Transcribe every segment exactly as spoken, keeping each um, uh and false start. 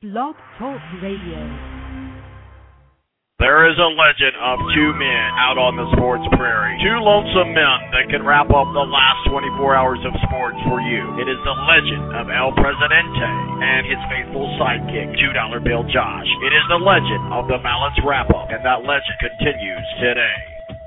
Blog Talk Radio. There is a legend of two men out on the sports prairie. Two lonesome men that can wrap up the last twenty-four hours of sports for you. It is the legend of El Presidente and his faithful sidekick, two dollar Bill Josh. It is the legend of the Mallets Wrap-Up, and that legend continues today.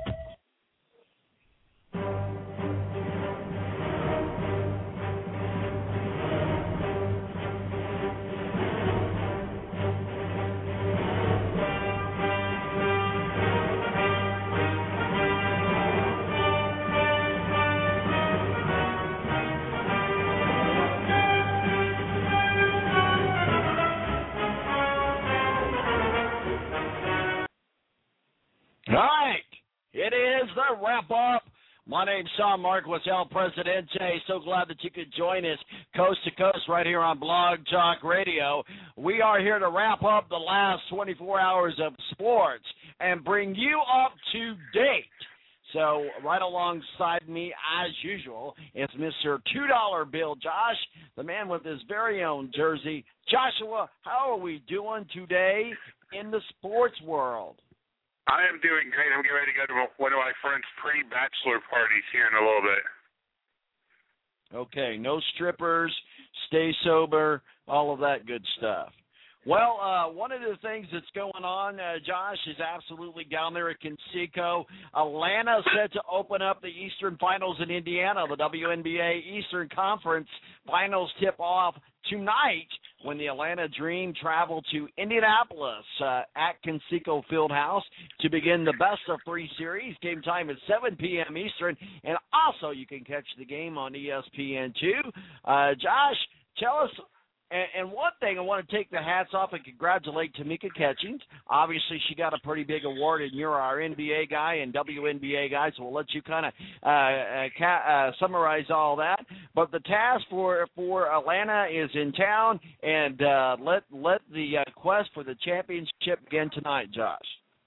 Wrap-Up. My name's Sean Marquis, El Presidente. So glad that you could join us coast to coast right here on Blog Talk Radio. We are here to wrap up the last twenty-four hours of sports and bring you up to date. So right alongside me, as usual, it's Mister two dollar Bill Josh, the man with his very own jersey. Joshua, how are we doing today in the sports world? I am doing great. I'm getting ready to go to one of my friend's pre-bachelor parties here in a little bit. Okay, no strippers, stay sober, all of that good stuff. Well, uh, one of the things that's going on, uh, Josh, is absolutely down there at Conseco. Atlanta set to open up the Eastern Finals in Indiana. The W N B A Eastern Conference Finals tip off tonight when the Atlanta Dream travel to Indianapolis uh, at Conseco Fieldhouse to begin the best of three series. Game time is seven p.m. Eastern, and also you can catch the game on E S P N two. Uh, Josh, tell us. And, and one thing, I want to take the hats off and congratulate Tamika Catchings. Obviously, she got a pretty big award, and you're our N B A guy and W N B A guy, so we'll let you kind of uh, uh, ca- uh, summarize all that. But the task for for Atlanta is in town, and uh, let let the uh, quest for the championship begin tonight, Josh.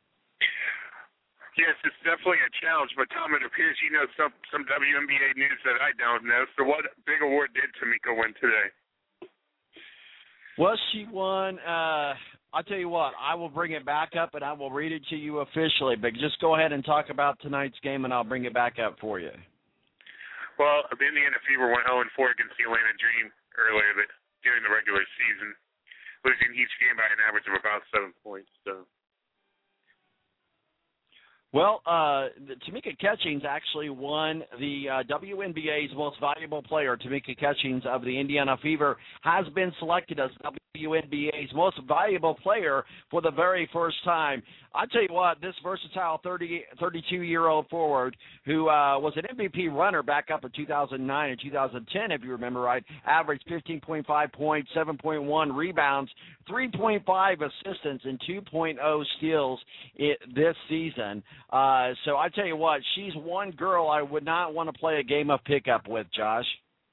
Yes, it's definitely a challenge, but Tom, it appears you know some, some W N B A news that I don't know. So what big award did Tamika win today? Well, she won. Uh, I'll tell you what, I will bring it back up and I will read it to you officially, but just go ahead and talk about tonight's game and I'll bring it back up for you. Well, the Indiana Fever went oh and four against the Atlanta Dream earlier during the regular season, losing each game by an average of about seven points. So. Well, uh, Tamika Catchings actually won the uh, W N B A's Most Valuable Player. Tamika Catchings of the Indiana Fever has been selected as W N B A's Most Valuable Player for the very first time. I tell you what, this versatile thirty, thirty-two-year-old forward who uh, was an M V P runner back up in two thousand nine and two thousand ten, if you remember right, averaged fifteen point five points, seven point one rebounds, three point five assists, and two point oh steals it, this season. Uh, so I tell you what, she's one girl I would not want to play a game of pickup with, Josh.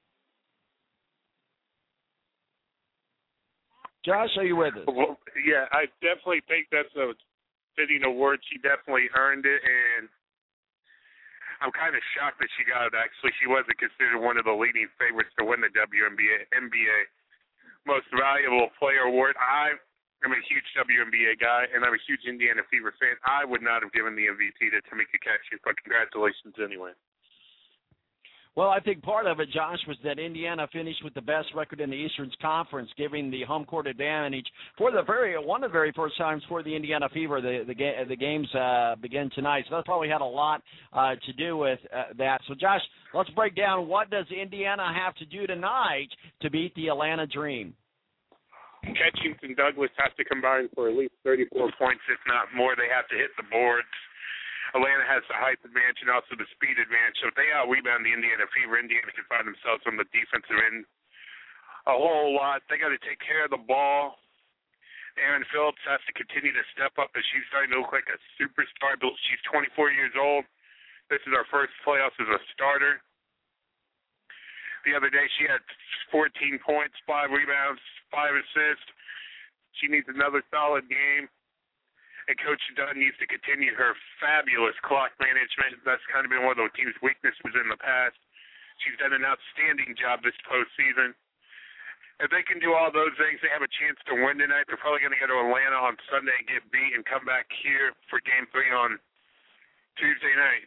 Josh, are you with us? Well, yeah, I definitely think that's a fitting award. She definitely earned it, and I'm kind of shocked that she got it, actually. She wasn't considered one of the leading favorites to win the W N B A, N B A Most Valuable Player Award. I am a huge W N B A guy, and I'm a huge Indiana Fever fan. I would not have given the M V P to Tamika Catchings, but congratulations anyway. Well, I think part of it, Josh, was that Indiana finished with the best record in the Eastern Conference, giving the home court advantage for the very one of the very first times for the Indiana Fever. The the, the games uh, begin tonight, so that probably had a lot uh, to do with uh, that. So, Josh, let's break down what does Indiana have to do tonight to beat the Atlanta Dream. Catchings and Douglas have to combine for at least thirty-four points, if not more. They have to hit the boards. Atlanta has the height advantage and also the speed advantage. So if they out-rebound the Indiana Fever, Indiana can find themselves on the defensive end a whole lot. They got to take care of the ball. Aaron Phillips has to continue to step up as she's starting to look like a superstar. She's twenty-four years old. This is her first playoffs as a starter. The other day she had fourteen points, five rebounds, five assists. She needs another solid game. And Coach Dunn needs to continue her fabulous clock management. That's kind of been one of the team's weaknesses in the past. She's done an outstanding job this postseason. if they can do all those things, they have a chance to win tonight. They're probably going to go to Atlanta on Sunday and get beat and come back here for Game three on Tuesday night.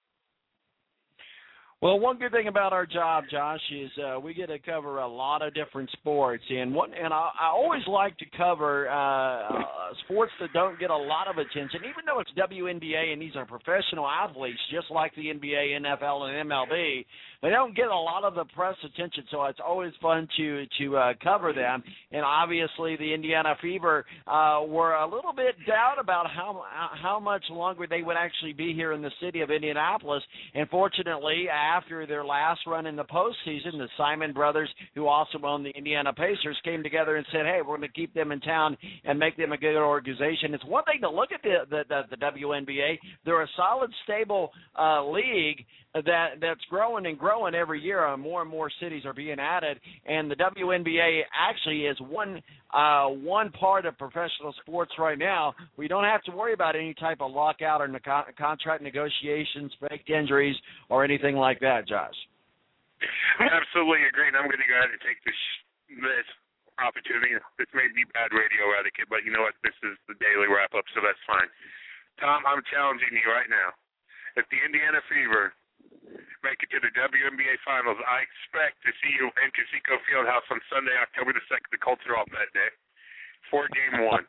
Well, one good thing about our job, Josh, is uh, we get to cover a lot of different sports, and what and I, I always like to cover uh, uh, sports that don't get a lot of attention, even though it's W N B A and these are professional athletes, just like the N B A, N F L, and M L B. They don't get a lot of the press attention, so it's always fun to to uh, cover them. And obviously, the Indiana Fever uh, were a little bit down about how how much longer they would actually be here in the city of Indianapolis. And fortunately, after their last run in the postseason, the Simon brothers, who also own the Indiana Pacers, came together and said, "Hey, we're going to keep them in town and make them a good organization." It's one thing to look at the the, the, the W N B A; they're a solid, stable uh, league that that's growing and growing every year. Uh, more and more cities are being added, and the W N B A actually is one uh, one part of professional sports right now. We don't have to worry about any type of lockout or ne- contract negotiations, fake injuries, or anything like that, Josh. I absolutely agree, and I'm going to go ahead and take this this opportunity. This may be bad radio etiquette, but you know what? This is the daily wrap-up, so that's fine. Tom, I'm challenging you right now. If the Indiana Fever make it to the W N B A Finals, I expect to see you in Conseco Fieldhouse on Sunday, October the second. The Colts are off that day for Game One.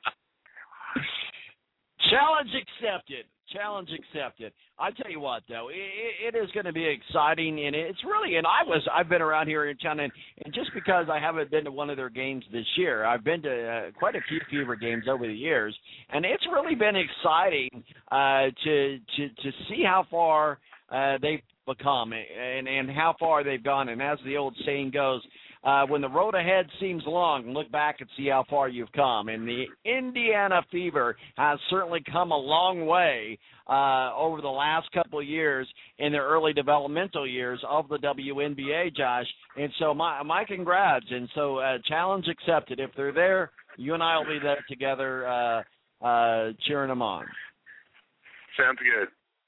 Challenge accepted. Challenge accepted. I tell you what, though, it, it is going to be exciting, and it's really. And I was, I've been around here in town, and, and just because I haven't been to one of their games this year, I've been to uh, quite a few Fever games over the years, and it's really been exciting uh, to to to see how far uh, they've become and, and how far they've gone. And as the old saying goes, uh, when the road ahead seems long, look back and see how far you've come. And the Indiana Fever has certainly come a long way uh, over the last couple of years in their early developmental years of the W N B A, Josh. And so my, my congrats. And so uh, challenge accepted. If they're there, you and I will be there together uh, uh, cheering them on. Sounds good.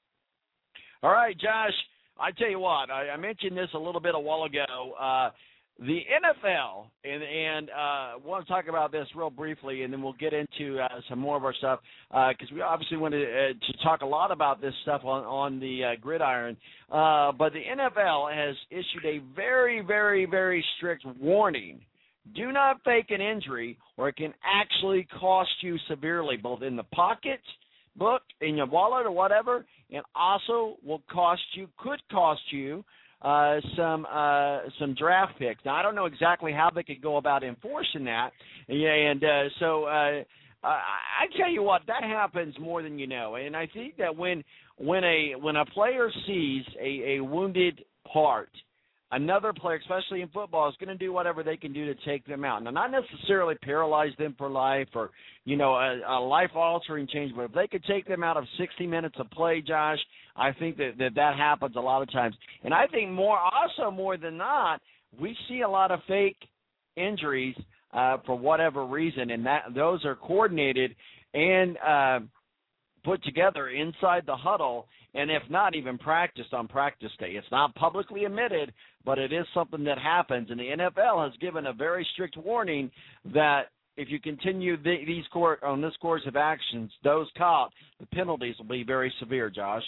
All right, Josh. I tell you what, I, I mentioned this a little bit a while ago. Uh, the N F L, and, and uh, I want to talk about this real briefly, and then we'll get into uh, some more of our stuff, because uh, we obviously want to, uh, to talk a lot about this stuff on, on the uh, gridiron. Uh, but the N F L has issued a very, very, very strict warning. Do not fake an injury, or it can actually cost you severely, both in the pocket, book, in your wallet, or whatever, and also will cost you, could cost you, uh, some uh, some draft picks. Now, I don't know exactly how they could go about enforcing that, yeah, and uh, so uh, I tell you what, that happens more than you know. And I think that when when a when a player sees a, a wounded part, another player, especially in football, is going to do whatever they can do to take them out. Now, not necessarily paralyze them for life or, you know, a, a life-altering change, but if they could take them out of sixty minutes of play, Josh, I think that, that that happens a lot of times. And I think more, also more than not, we see a lot of fake injuries uh, for whatever reason, and that those are coordinated and uh, put together inside the huddle, and if not, even practiced on practice day. It's not publicly admitted, but it is something that happens, and the N F L has given a very strict warning that if you continue the, these court, on this course of actions, those caught, the penalties will be very severe, Josh.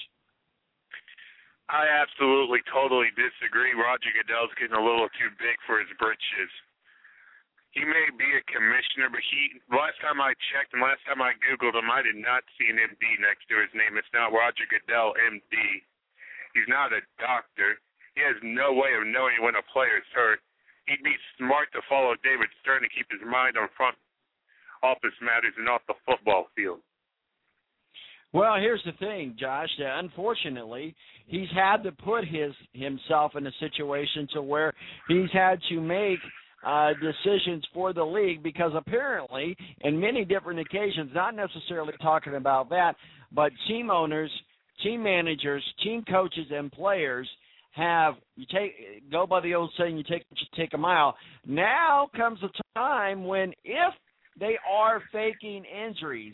I absolutely, totally disagree. Roger Goodell's getting a little too big for his britches. He may be a commissioner, but he, last time I checked and last time I Googled him, I did not see an M D next to his name. It's not Roger Goodell, M D. He's not a doctor. He has no way of knowing when a player's hurt. He'd be smart to follow David Stern and keep his mind on front office matters and off the football field. Well, here's the thing, Josh. Uh, unfortunately, he's had to put his himself in a situation to where he's had to make uh, decisions for the league because apparently, in many different occasions, not necessarily talking about that, but team owners, team managers, team coaches, and players have you take go by the old saying, you take you take a mile. Now comes a time when if they are faking injuries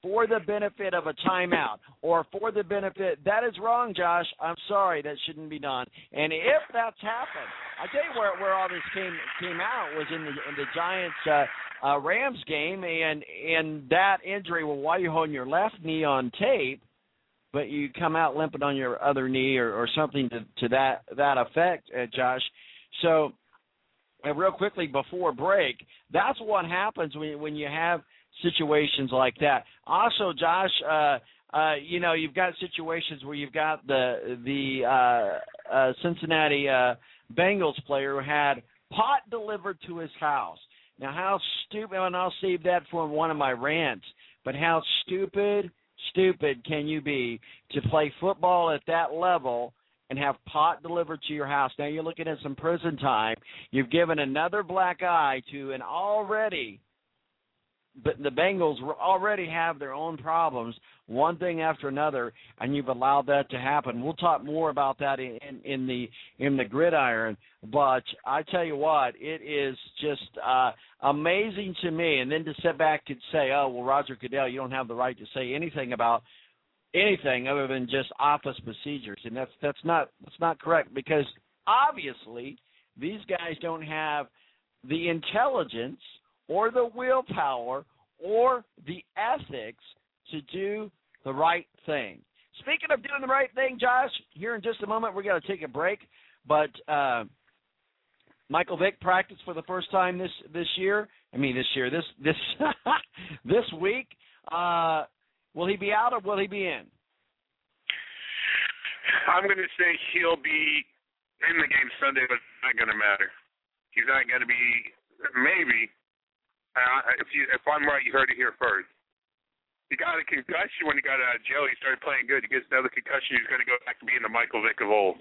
for the benefit of a timeout or for the benefit, that is wrong, Josh. I'm sorry, that shouldn't be done. And if that's happened, I tell you where where all this came came out was in the in the Giants uh, uh, Rams game, and and that injury. Well, why are you holding your left knee on tape, but you come out limping on your other knee or, or something to, to that that effect, uh, Josh? So, uh, real quickly before break, that's what happens when when you have situations like that. Also, Josh, uh, uh, you know, you've got situations where you've got the the uh, uh, Cincinnati uh, Bengals player who had pot delivered to his house. Now, how stupid, and I'll save that for one of my rants, but how stupid, stupid can you be to play football at that level and have pot delivered to your house? Now, you're looking at some prison time. You've given another black eye to an already, but the Bengals already have their own problems, one thing after another, and you've allowed that to happen. We'll talk more about that in, in the in the gridiron, but I tell you what, it is just uh, amazing to me. And then to sit back and say, oh, well, Roger Goodell, you don't have the right to say anything about anything other than just office procedures, and that's that's not that's not correct, because obviously these guys don't have the intelligence or the willpower or the ethics to do the right thing. Speaking of doing the right thing, Josh, here in just a moment we're going to take a break, but uh, Michael Vick practiced for the first time this this year. I mean this year, this this this week. Uh, will he be out or will he be in? I'm going to say he'll be in the game Sunday, but it's not going to matter. He's not going to be, maybe. Uh, if you, if I'm right, you heard it here first. He got a concussion when he got out of jail. He started playing good. He gets another concussion. He's going to go back to being the Michael Vick of old.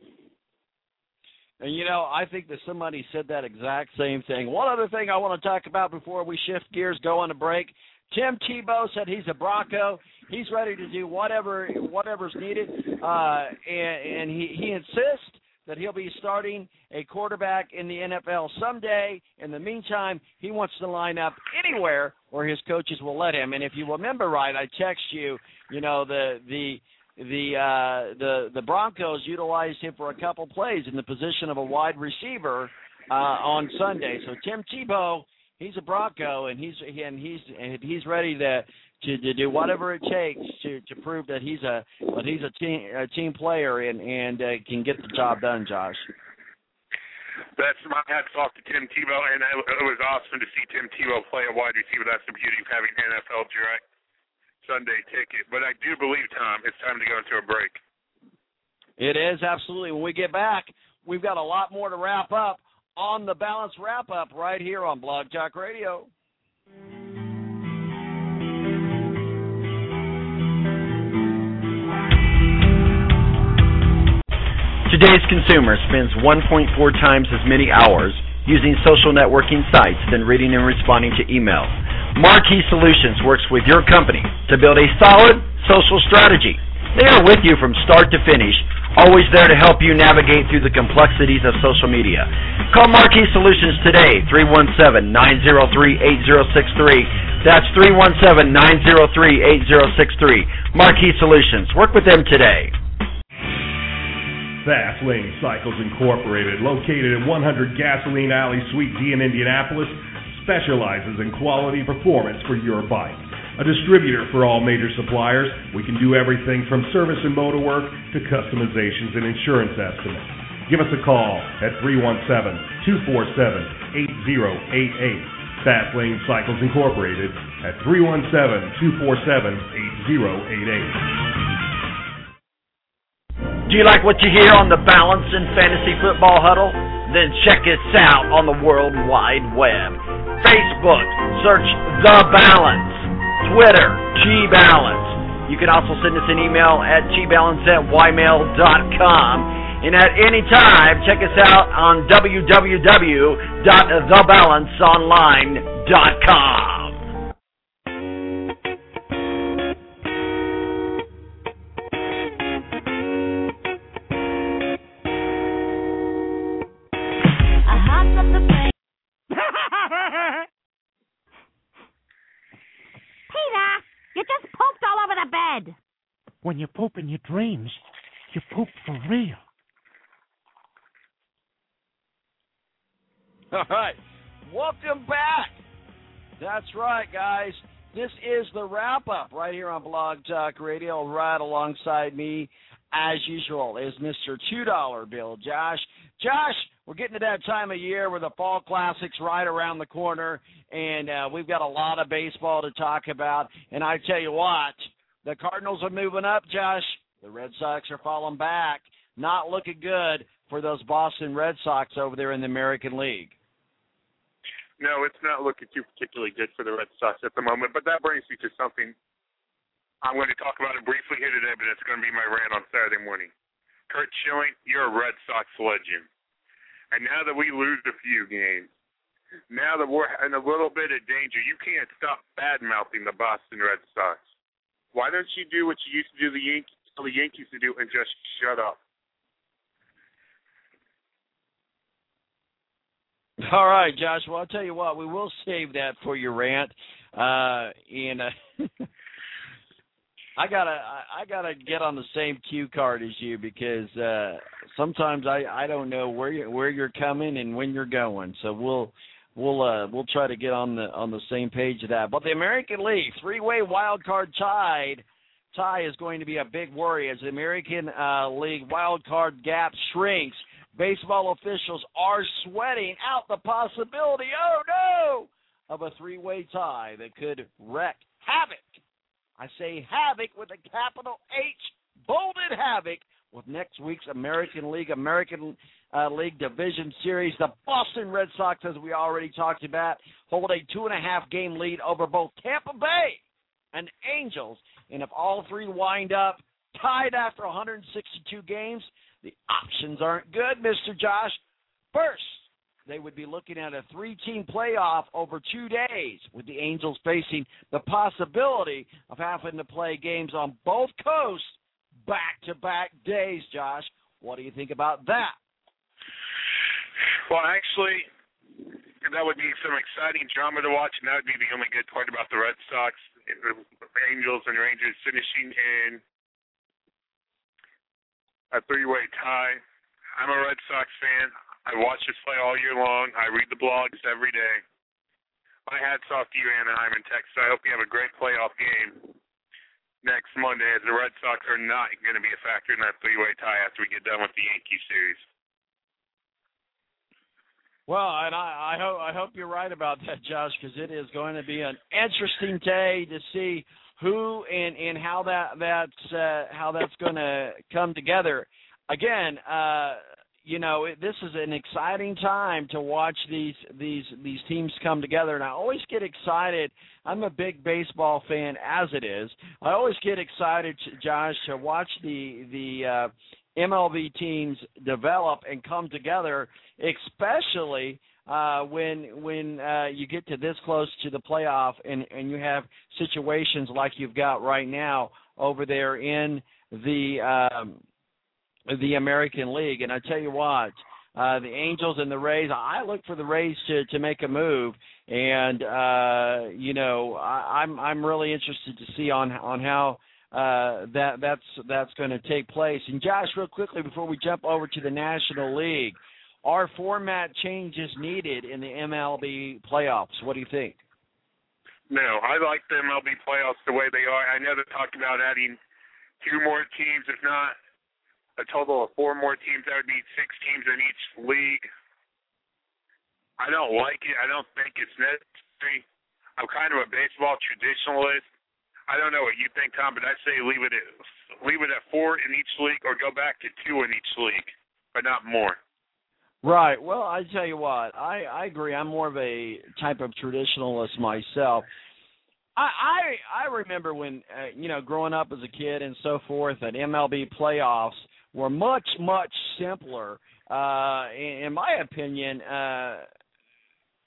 And, you know, I think that somebody said that exact same thing. One other thing I want to talk about before we shift gears, go on a break. Tim Tebow said he's a Bronco. He's ready to do whatever whatever's needed, uh, and, and he, he insists that he'll be starting a quarterback in the N F L someday. In the meantime, he wants to line up anywhere where his coaches will let him. And if you remember right, I text you, you know, the the the uh, the the Broncos utilized him for a couple plays in the position of a wide receiver uh, on Sunday. So Tim Tebow, he's a Bronco, and he's and he's and he's ready to. To, to do whatever it takes to, to prove that he's a that he's a team a team player and and uh, can get the job done, Josh. That's my hats off to Tim Tebow, and it was awesome to see Tim Tebow play a wide receiver. That's the beauty of having an N F L direct Sunday ticket. But I do believe, Tom, it's time to go into a break. It is, absolutely. When we get back, we've got a lot more to wrap up on the Balance Wrap Up right here on Blog Talk Radio. Today's consumer spends one point four times as many hours using social networking sites than reading and responding to email. Marquee Solutions works with your company to build a solid social strategy. They are with you from start to finish, always there to help you navigate through the complexities of social media. Call Marquee Solutions today, three one seven, nine zero three, eight zero six three. That's three one seven, nine zero three, eight zero six three. Marquee Solutions. Work with them today. Fast Lane Cycles Incorporated, located at one hundred Gasoline Alley, Suite D in Indianapolis, specializes in quality performance for your bike. A distributor for all major suppliers, we can do everything from service and motor work to customizations and insurance estimates. Give us a call at three one seven, two four seven, eight zero eight eight. Fast Lane Cycles Incorporated at three one seven, two four seven, eight zero eight eight. Do you like what you hear on the Balance and Fantasy Football Huddle? Then check us out on the World Wide Web. Facebook, search The Balance. Twitter, G-Balance. You can also send us an email at g balance at y mail dot com. And at any time, check us out on w w w dot the balance online dot com. Peter, you just Dad! When you poop in your dreams, you poop for real. All right. Welcome back. That's right, guys. This is the wrap-up right here on Blog Talk Radio. Right alongside me, as usual, is Mister two dollar Bill, Josh. Josh, we're getting to that time of year where the Fall Classic's right around the corner, and uh, we've got a lot of baseball to talk about. And I tell you what, the Cardinals are moving up, Josh. The Red Sox are falling back. Not looking good for those Boston Red Sox over there in the American League. No, it's not looking too particularly good for the Red Sox at the moment, but that brings me to something I'm going to talk about it briefly here today, but it's going to be my rant on Saturday morning. Curt Schilling, you're a Red Sox legend. And now that we lose a few games, now that we're in a little bit of danger, you can't stop bad-mouthing the Boston Red Sox. Why don't you do what you used to do the Yankees, tell the Yankees to do and just shut up? All right, Josh. Well, I'll tell you what. We will save that for your rant. Uh, and uh, I gotta, I, I gotta get on the same cue card as you because uh, sometimes I, I don't know where you where you're coming and when you're going. So we'll, we'll, uh, we'll try to get on the on the same page of that. But the American League three-way wild card tied tie is going to be a big worry as the American uh, League wild card gap shrinks. Baseball officials are sweating out the possibility, oh no, of a three-way tie that could wreak havoc. I say havoc with a capital H, bolded havoc, with next week's American League, American uh, League Division Series. The Boston Red Sox, as we already talked about, hold a two-and-a-half game lead over both Tampa Bay and Angels. And if all three wind up tied after one hundred sixty-two games, the options aren't good, Mister Josh. First, they would be looking at a three-team playoff over two days, with the Angels facing the possibility of having to play games on both coasts back-to-back days, Josh. What do you think about that? Well, actually, that would be some exciting drama to watch, and that would be the only good part about the Red Sox, the Angels and Rangers finishing in a three-way tie. I'm a Red Sox fan. I watch this play all year long. I read the blogs every day. My hat's off to you, Anaheim and Texas. I hope you have a great playoff game next Monday, as the Red Sox are not going to be a factor in that three-way tie after we get done with the Yankee series. Well, and I, I hope I hope you're right about that, Josh, because it is going to be an interesting day to see who and, and how that that's uh, how that's going to come together. Again, uh, you know, it, this is an exciting time to watch these these these teams come together, and I always get excited. I'm a big baseball fan, as it is. I always get excited, Josh, to watch the the uh, M L B teams develop and come together, especially Uh, when when uh, you get to this close to the playoff and, and you have situations like you've got right now over there in the um, the American League. And I tell you what, uh, the Angels and the Rays, I look for the Rays to, to make a move. And, uh, you know, I, I'm I'm really interested to see on on how uh, that that's that's going to take place. And, Josh, real quickly before we jump over to the National League, are format changes needed in the M L B playoffs? What do you think? No, I like the M L B playoffs the way they are. I know they're talking about adding two more teams, if not a total of four more teams. That would be six teams in each league. I don't like it. I don't think it's necessary. I'm kind of a baseball traditionalist. I don't know what you think, Tom, but I say leave it at leave it at four in each league, or go back to two in each league, but not more. Right. Well, I tell you what, I, I agree. I'm more of a type of traditionalist myself. I I, I remember when, uh, you know, growing up as a kid and so forth, that M L B playoffs were much, much simpler. Uh, in, in my opinion, uh,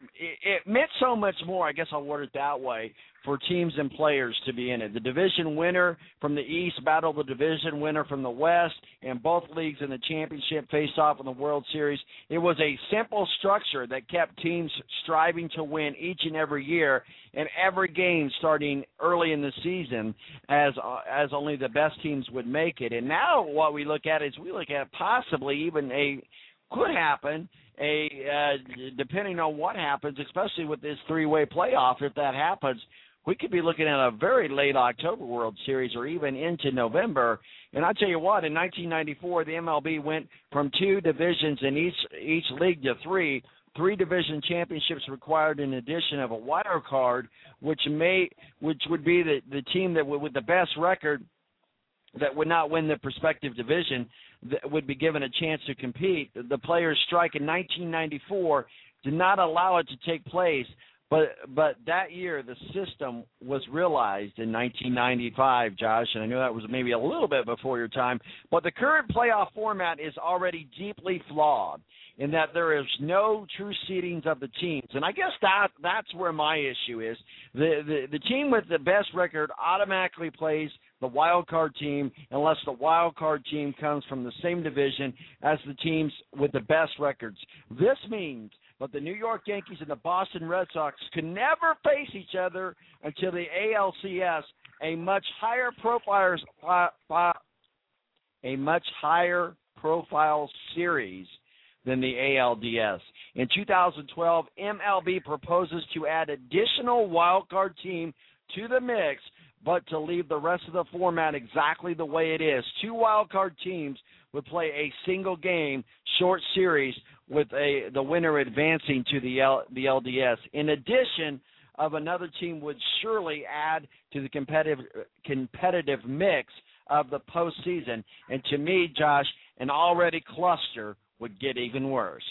it, it meant so much more, I guess I'll word it that way, for teams and players to be in it. The division winner from the East battled the division winner from the West, and both leagues in the championship faced off in the World Series. It was a simple structure that kept teams striving to win each and every year, and every game starting early in the season as uh, as only the best teams would make it. And now what we look at is we look at possibly even a could happen, a uh, depending on what happens, especially with this three-way playoff, if that happens, we could be looking at a very late October World Series or even into November. And I tell you what, in nineteen ninety-four, the M L B went from two divisions in each each league to three. Three division championships required in addition of a wild card, which may which would be the, the team that would, with the best record that would not win the respective division that would be given a chance to compete. The players' strike in nineteen ninety-four did not allow it to take place. But but that year, the system was realized in nineteen ninety-five, Josh, and I know that was maybe a little bit before your time. But the current playoff format is already deeply flawed in that there is no true seedings of the teams. And I guess that that's where my issue is. The, the, the team with the best record automatically plays the wild card team unless the wild card team comes from the same division as the teams with the best records. This means but the New York Yankees and the Boston Red Sox can never face each other until the A L C S, a much higher profile, a much higher profile series than the A L D S. In two thousand twelve, M L B proposes to add additional wild card team to the mix, but to leave the rest of the format exactly the way it is. Two wild card teams would play a single game short series with a the winner advancing to the L, the L D S. In addition, of another team would surely add to the competitive competitive mix of the postseason. And to me, Josh, an already cluster would get even worse.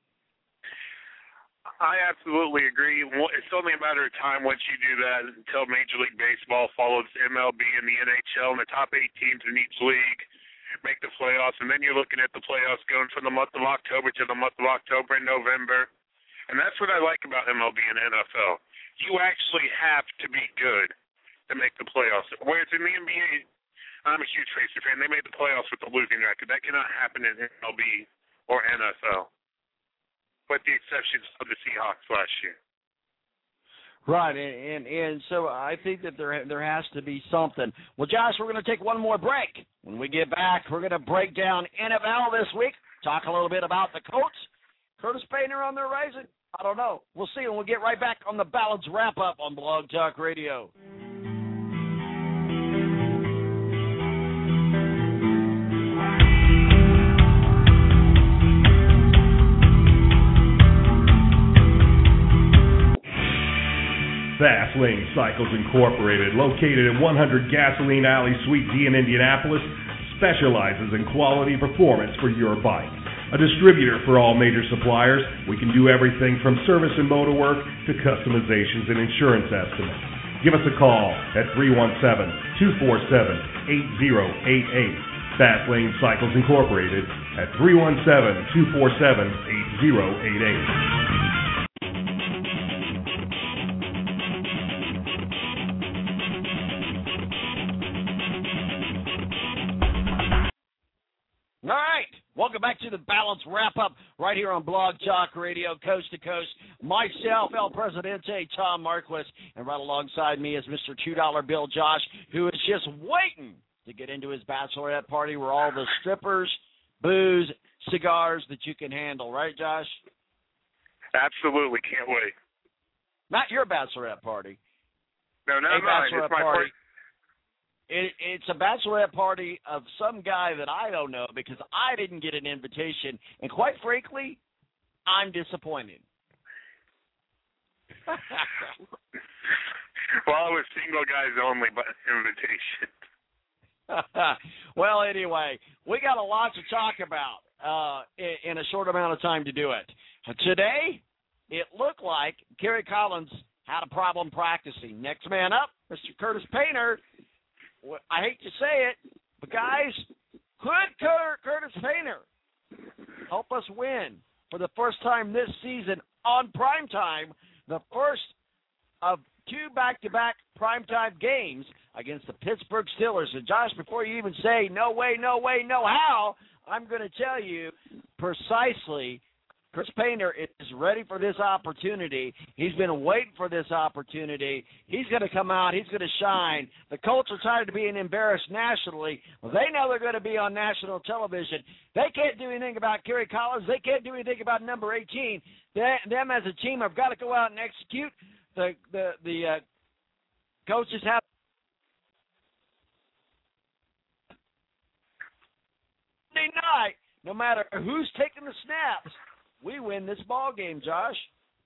I absolutely agree. It's only a matter of time once you do that until Major League Baseball follows M L B and the N H L, and the top eight teams in each league make the playoffs, and then you're looking at the playoffs going from the month of October to the month of October and November. And that's what I like about M L B and N F L. You actually have to be good to make the playoffs. Whereas in the N B A, I'm a huge Tracer fan. They made the playoffs with a losing record. That cannot happen in N L B or N F L, with the exceptions of the Seahawks last year. Right, and, and and so I think that there there has to be something. Well, Josh, we're going to take one more break. When we get back, we're going to break down N F L this week, talk a little bit about the Colts. Curtis Painter on the horizon? I don't know. We'll see, and we'll get right back on the Balance Wrap-Up on Blog Talk Radio. Fast Lane Cycles Incorporated, located at one hundred Gasoline Alley, Suite D in Indianapolis, specializes in quality performance for your bike. A distributor for all major suppliers, we can do everything from service and motor work to customizations and insurance estimates. Give us a call at three one seven, two four seven, eight zero eight eight. Fast Lane Cycles Incorporated at three one seven, two four seven, eight zero eight eight. All right, welcome back to the Balance Wrap-Up right here on Blog Talk Radio, coast to coast. Myself, El Presidente, Tom Marquis, and right alongside me is Mister two dollar Bill Josh, who is just waiting to get into his bachelorette party where all the strippers, booze, cigars that you can handle. Right, Josh? Absolutely, can't wait. Not your bachelorette party. No, not a mine. Bachelorette It's my party. first. It, it's a bachelorette party of some guy that I don't know because I didn't get an invitation, and quite frankly, I'm disappointed. Well, it was single guys only, but invitation. Well, anyway, we got a lot to talk about uh, in, in a short amount of time to do it. Today, it looked like Kerry Collins had a problem practicing. Next man up, Mister Curtis Painter. I hate to say it, but guys, could Curtis Painter help us win for the first time this season on primetime, the first of two back-to-back primetime games against the Pittsburgh Steelers. And, Josh, before you even say no way, no way, no how, I'm going to tell you precisely Chris Painter is ready for this opportunity. He's been waiting for this opportunity. He's going to come out. He's going to shine. The Colts are tired of being embarrassed nationally. Well, they know they're going to be on national television. They can't do anything about Kerry Collins. They can't do anything about number eighteen. They, them as a team have got to go out and execute. The the the uh, coaches have. Monday night, no matter who's taking the snaps, we win this ball game, Josh.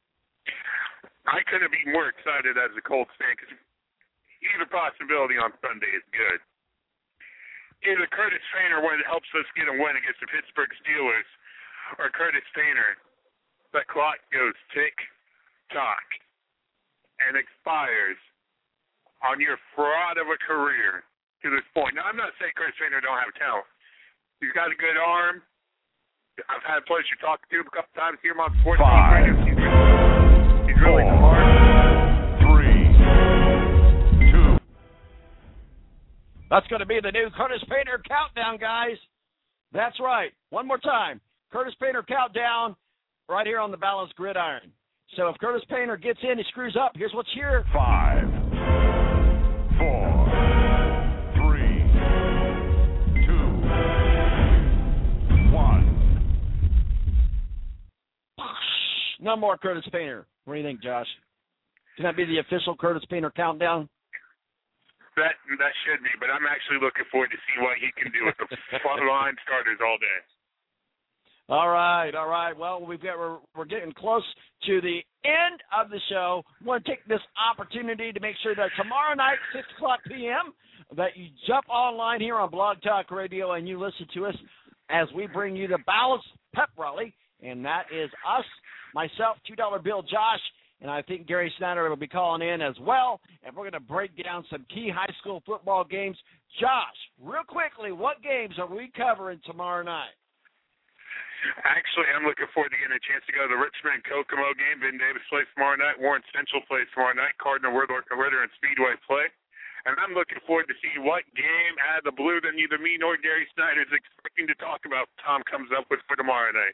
I couldn't be more excited as a Colts fan because either possibility on Sunday is good. Either Curtis Painter one that helps us get a win against the Pittsburgh Steelers, or Curtis Painter, the clock goes tick tock and expires on your fraud of a career to this point. Now, I'm not saying Curtis Painter don't have talent. He's got a good arm. I've had a pleasure talking to him a couple times here on Sports Five, Radio. He's, he's really four, smart. Three, two. That's going to be the new Curtis Painter countdown, guys. That's right. One more time. Curtis Painter countdown right here on the Balanced Gridiron. So if Curtis Painter gets in, he screws up. Here's what's here. Five, four, three, two, one. No more Curtis Painter. What do you think, Josh? Can that be the official Curtis Painter countdown? That that should be, but I'm actually looking forward to see what he can do with the front line starters all day. All right, all right. Well, we've got we're, we're getting close to the end of the show. I want to take this opportunity to make sure that tomorrow night, six o'clock p.m., that you jump online here on Blog Talk Radio and you listen to us as we bring you the Balanced Pep Rally, and that is us, myself, two dollar Bill Josh, and I think Gary Snyder will be calling in as well, and we're going to break down some key high school football games. Josh, real quickly, what games are we covering tomorrow night? Actually, I'm looking forward to getting a chance to go to the Richmond Kokomo game. Ben Davis plays tomorrow night. Warren Central plays tomorrow night. Cardinal, Ritter, and Speedway play. And I'm looking forward to see what game out of the blue that neither me nor Gary Snyder is expecting to talk about Tom comes up with for tomorrow night.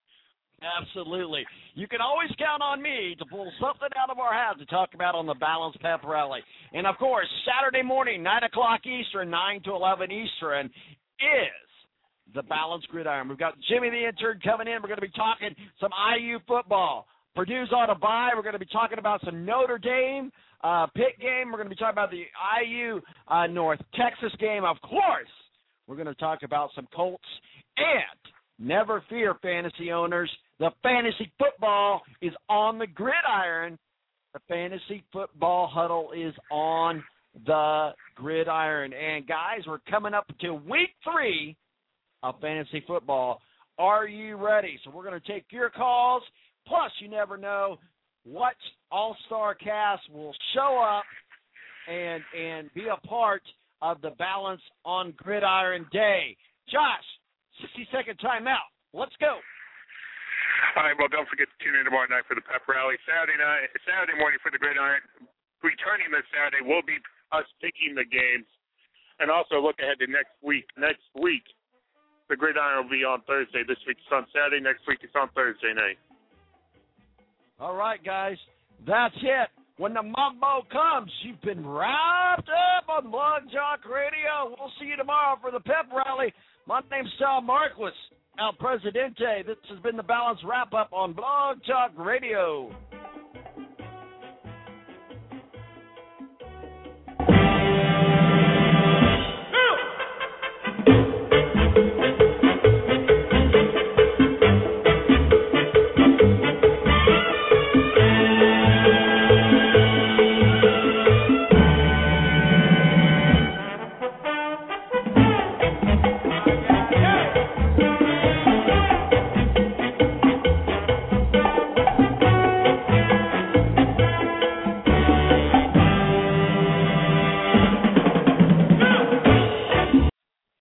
Absolutely. You can always count on me to pull something out of our hat to talk about on the Balanced Pep Rally. And, of course, Saturday morning, nine o'clock Eastern, nine to eleven Eastern, is the Balanced Gridiron. We've got Jimmy the Intern coming in. We're going to be talking some I U football. Purdue's on a bye. We're going to be talking about some Notre Dame uh, Pitt game. We're going to be talking about the I U uh, North Texas game. Of course, we're going to talk about some Colts. And never fear, fantasy owners, the fantasy football is on the gridiron. The fantasy football huddle is on the gridiron. And, guys, we're coming up to week three of fantasy football. Are you ready? So we're going to take your calls. Plus, you never know what all-star cast will show up and and be a part of the Balance on Gridiron Day. Josh, sixty-second timeout. Let's go. All right, well, don't forget to tune in tomorrow night for the Pep Rally. Saturday night, Saturday morning for the Gridiron. Returning this Saturday will be us picking the games. And also look ahead to next week. Next week, the Gridiron will be on Thursday. This week it's on Saturday. Next week it's on Thursday night. All right, guys. That's it. When the mumbo comes, you've been wrapped up on Blog Talk Radio. We'll see you tomorrow for the Pep Rally. My name's Sal Marquis, El Presidente. This has been the Balance Wrap-Up on Blog Talk Radio.